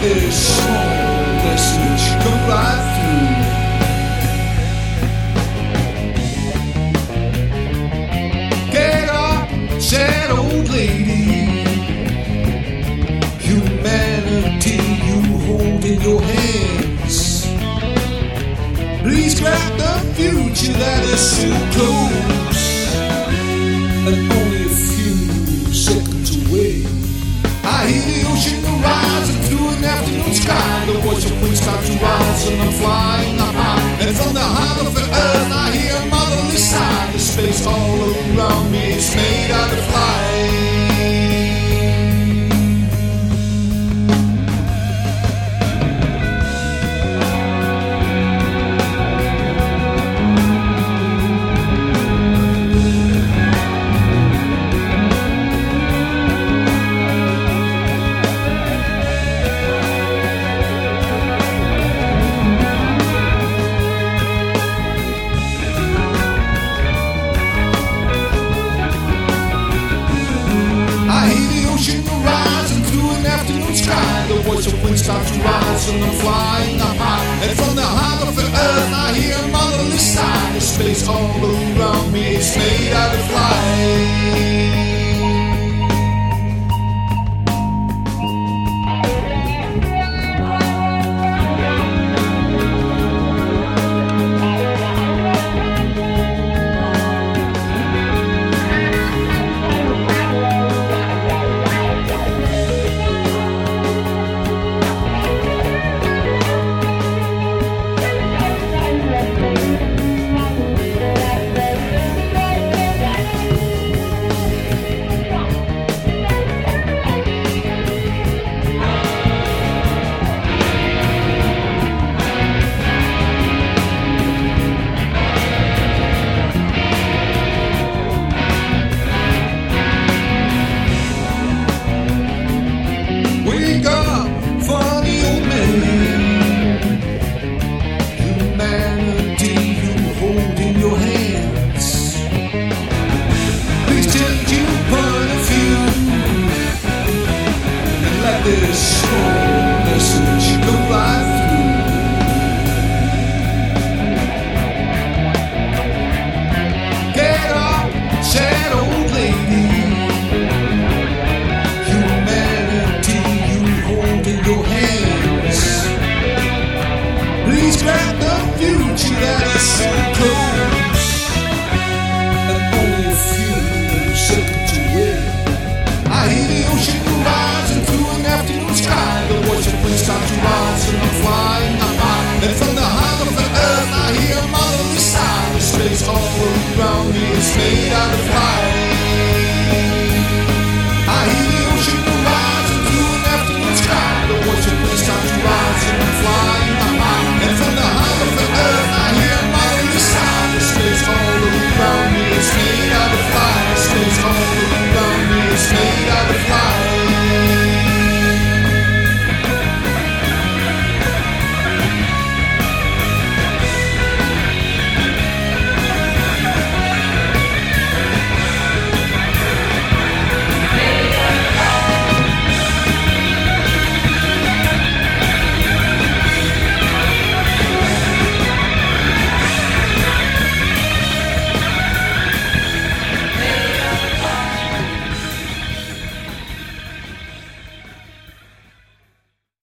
this small message come right through. Get up, said old lady. Humanity you hold in your hands. Please grab the future that is too close and only a few seconds away. I hear the ocean rising through an afternoon sky. The voice of wind starts to rise and I'm flying high. And from the heart of the earth I hear a motherly sigh. The space all around me is made out of light. The voice of wind starts to rise and I'm flying high. And from the heart of the earth I hear a motherly sigh. The space all around me is made out of light.